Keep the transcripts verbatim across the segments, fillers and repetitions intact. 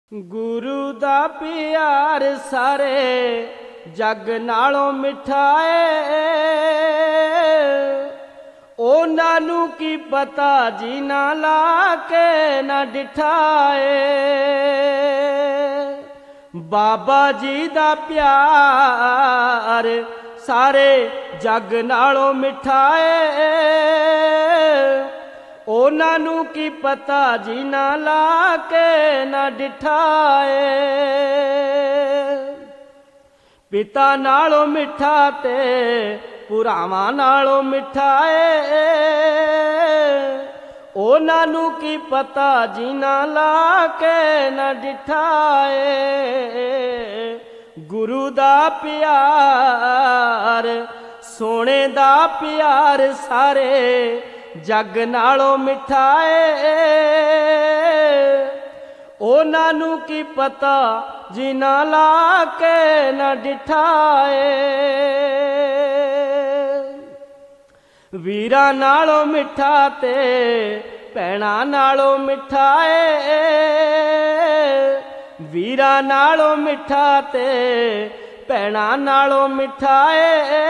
ਗੁਰੂ ਦਾ ਪਿਆਰ ਸਾਰੇ ਜੱਗ ਨਾਲੋਂ ਮਿੱਠਾ ਏ, ਉਹਨਾਂ ਨੂੰ ਕੀ ਪਤਾ ਜੀ ਨਾ ਲਾ ਕੇ ਨਾ ਡਿਠਾ ਏ। ਬਾਬਾ ਜੀ ਦਾ ਪਿਆਰ ਸਾਰੇ ਜੱਗ ਨਾਲੋਂ ਮਿੱਠਾ ਏ, ਉਹਨਾਂ ਨੂੰ ਕੀ ਪਤਾ ਜੀ ਨਾ ਲਾ ਕੇ ਨਾ ਡਿਠਾ ਏ। ਪਿਤਾ ਨਾਲੋਂ ਮਿੱਠਾ ਤੇ ਭਰਾਵਾਂ ਨਾਲੋਂ ਮਿੱਠਾ ਏ, ਉਹਨਾਂ ਨੂੰ ਕੀ ਪਤਾ ਜੀ ਨਾ ਲਾ ਕੇ ਨਾ ਡਿਠਾ ਏ। ਗੁਰੂ ਦਾ ਪਿਆਰ ਸੋਹਣੇ ਦਾ ਪਿਆਰ ਸਾਰੇ ਜੱਗ ਨਾਲੋਂ ਮਿੱਠਾ ਏ, ਉਹਨਾਂ ਨੂੰ ਕੀ ਪਤਾ ਜੀ ਨਾ ਲਾ ਕੇ ਨਾ ਡਿਠਾ ਏ। ਵੀਰਾਂ ਨਾਲੋਂ ਮਿੱਠਾ ਤੇ ਭੈਣਾਂ ਨਾਲੋਂ ਮਿੱਠਾ ਏ, ਵੀਰਾਂ ਨਾਲੋਂ ਮਿੱਠਾ ਤੇ ਭੈਣਾਂ ਨਾਲੋਂ ਮਿੱਠਾ ਏ,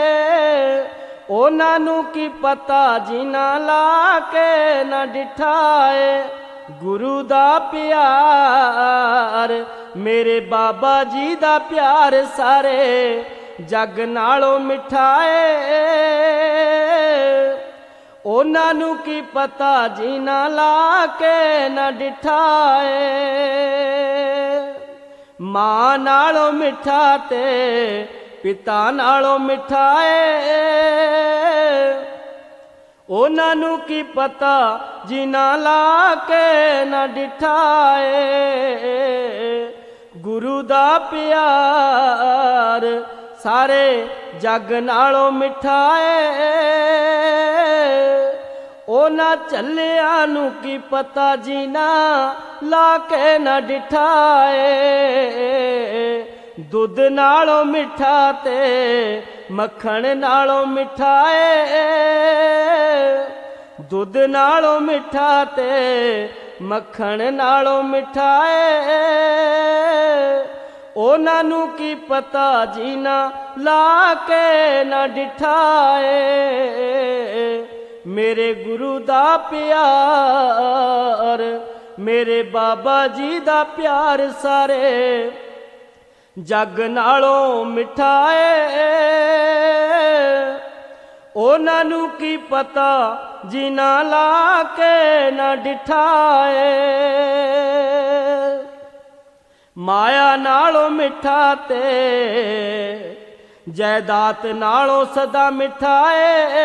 ਉਹਨਾਂ ਨੂੰ ਕੀ ਪਤਾ ਜੀ ਨਾ ਲਾ ਕੇ ਨਾ ਡਿਠਾ ਏ। ਗੁਰੂ ਦਾ ਪਿਆਰ ਮੇਰੇ ਬਾਬਾ ਜੀ ਦਾ ਪਿਆਰ ਸਾਰੇ ਜੱਗ ਨਾਲੋਂ ਮਿੱਠਾ ਏ, ਉਹਨਾਂ ਨੂੰ ਕੀ ਪਤਾ ਜੀ ਨਾ ਲਾ ਕੇ ਨਾ ਡਿਠਾ ਏ। ਮਾਂ ਨਾਲੋਂ ਮਿੱਠਾ ਤੇ ਪਿਤਾ ਨਾਲੋਂ ਮਿੱਠਾ ਏ, ਉਹਨਾਂ ਨੂੰ ਕੀ ਪਤਾ ਜੀ ਨਾ ਲਾ ਕੇ ਨਾ ਡਿਠਾ ਏ। ਗੁਰੂ ਦਾ ਪਿਆਰ ਸਾਰੇ ਜੱਗ ਨਾਲੋਂ ਮਿੱਠਾ ਏ, ਉਹਨਾਂ ਝੱਲਿਆਂ ਨੂੰ ਕੀ ਪਤਾ ਜੀ ਨਾ ਲਾ ਕੇ ਨਾ ਡਿਠਾ ਏ। ਦੁੱਧ ਨਾਲੋਂ ਮਿੱਠਾ ਤੇ ਮੱਖਣ ਨਾਲੋਂ ਮਿੱਠਾ ਏ, ਦੁੱਧ ਨਾਲੋਂ ਮਿੱਠਾ ਤੇ ਮੱਖਣ ਨਾਲੋਂ ਮਿੱਠਾ ਏ, ਉਹਨਾਂ ਨੂੰ ਕੀ ਪਤਾ ਜੀ ਨਾ ਲਾ ਕੇ ਨਾ ਡਿਠਾ ਏ। ਮੇਰੇ ਗੁਰੂ ਦਾ ਪਿਆਰ ਮੇਰੇ ਬਾਬਾ ਜੀ ਦਾ ਪਿਆਰ ਸਾਰੇ ਜੱਗ ਨਾਲੋਂ ਮਿੱਠਾ ਏ, ਉਹਨਾਂ ਨੂੰ ਕੀ ਪਤਾ ਜੀ ਨਾ ਲਾ ਕੇ ਨਾ ਡਿਠਾ ਏ। ਮਾਇਆ ਨਾਲੋਂ ਮਿੱਠਾ ਤੇ ਜਾਇਦਾਦ ਨਾਲੋਂ ਸਦਾ ਮਿੱਠਾ ਏ,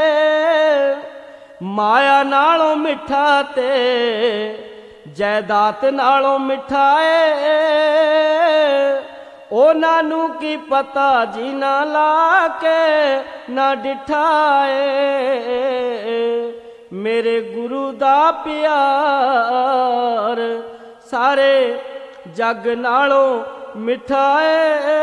ਮਾਇਆ ਨਾਲੋਂ ਮਿੱਠਾ ਤੇ ਜਾਇਦਾਦ ਨਾਲੋਂ ਮਿੱਠਾ ਏ, ਉਹਨਾਂ ਨੂੰ ਕੀ ਪਤਾ ਜੀ ਨਾ ਲਾ ਕੇ ਨਾ ਡਿਠਾ ਏ। ਮੇਰੇ ਗੁਰੂ ਦਾ ਪਿਆਰ ਸਾਰੇ ਜੱਗ ਨਾਲੋਂ ਮਿੱਠਾ ਏ,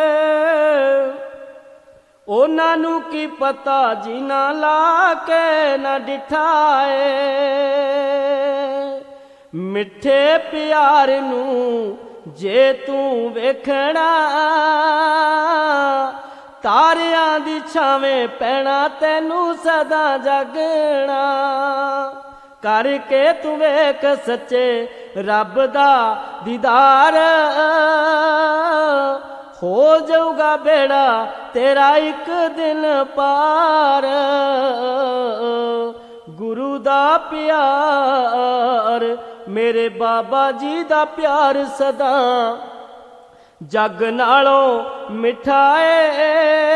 ਉਹਨਾਂ ਨੂੰ ਕੀ ਪਤਾ ਜੀ ਨਾ ਲਾ ਕੇ ਨਾ ਡਿਠਾ ਏ। ਮਿੱਠੇ ਪਿਆਰ ਨੂੰ ਜੇ ਤੂੰ ਵੇਖਣਾ ਤਾਰਿਆਂ ਦੀ ਛਾਵੇਂ ਪੈਣਾ ਤੈਨੂੰ ਸਦਾ ਜਾਗਣਾ। ਕਰਕੇ ਤੂੰ ਵੇਖ ਸੱਚੇ ਰੱਬ ਦਾ ਦੀਦਾਰ, ਹੋ ਜਾਊਗਾ ਬੇੜਾ ਤੇਰਾ ਇੱਕ ਦਿਨ ਪਾਰ। ਗੁਰੂ ਦਾ ਪਿਆਰ ਮੇਰੇ ਬਾਬਾ ਜੀ ਦਾ ਪਿਆਰ ਸਦਾ ਜੱਗ ਨਾਲੋਂ ਮਿੱਠਾ ਏ,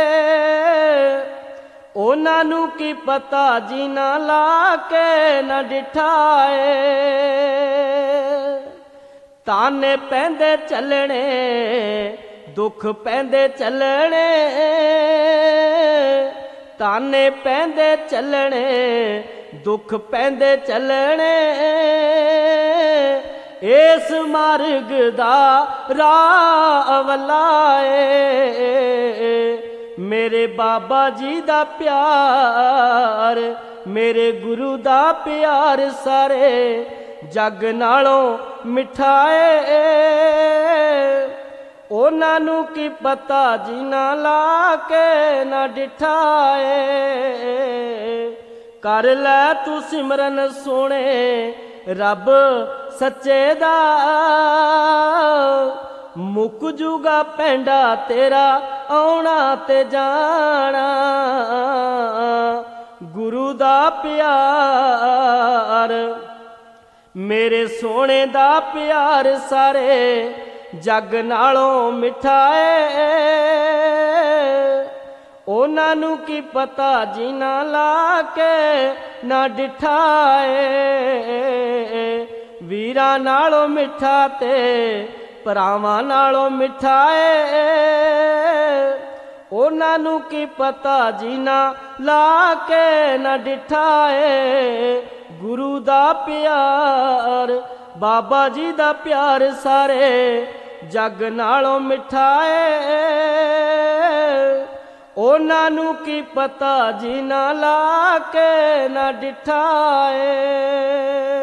ਉਹਨਾਂ ਨੂੰ ਕੀ ਪਤਾ ਜੀ ਨਾ ਲਾ ਕੇ ਨਾ ਡਿਠਾ ਏ। ਤਾਨੇ ਪੈਂਦੇ ਚੱਲਣੇ ਦੁੱਖ ਪੈਂਦੇ ਚੱਲਣੇ, ਤਾਨੇ ਪੈਂਦੇ ਚੱਲਣੇ ਦੁੱਖ ਪੈਂਦੇ ਚੱਲਣੇ, ਇਸ ਮਾਰਗ ਦਾ ਰਾਹ ਵੱਲਾ ਏ। ਮੇਰੇ ਬਾਬਾ ਜੀ ਦਾ ਪਿਆਰ ਮੇਰੇ ਗੁਰੂ ਦਾ ਪਿਆਰ ਸਾਰੇ जग नालों मिठा ए। ਉਹਨਾਂ ਨੂੰ ਕੀ ਪਤਾ ਜੀਨਾ ਲਾ के ना डिठा ए। कर लै तू सिमरन सोने रब सच्चे दा, मुक जूगा पैंडा तेरा आउणा ते जाना। गुरु दा प्यार मेरे सोने दा प्यार सारे जग नालों मिठा ए। ਉਹਨਾਂ ਨੂੰ ਕੀ ਪਤਾ ਜੀਨਾ ਲਾ ਕੇ ਨਾ ਡਿਠਾ ਏ। ਵੀਰਾਂ ਨਾਲੋਂ ਮਿੱਠਾ ਤੇ ਭਰਾਵਾਂ ਨਾਲੋਂ ਮਿੱਠਾ ਏ। ਉਹਨਾਂ ਨੂੰ ਕੀ ਪਤਾ ਜੀਨਾ ਲਾ ਕੇ ਨਾ ਡਿਠਾ ਏ। ਗੁਰੂ ਦਾ ਪਿਆਰ ਬਾਬਾ ਜੀ ਦਾ ਪਿਆਰ ਸਾਰੇ ਜਗ ਨਾਲੋਂ ਮਿੱਠਾ ਏ। ਉਹਨਾਂ ਨੂੰ ਕੀ ਪਤਾ ਜੀਨਾ ਲਾ ਕੇ ਨਾ ਡਿਠਾ ਏ।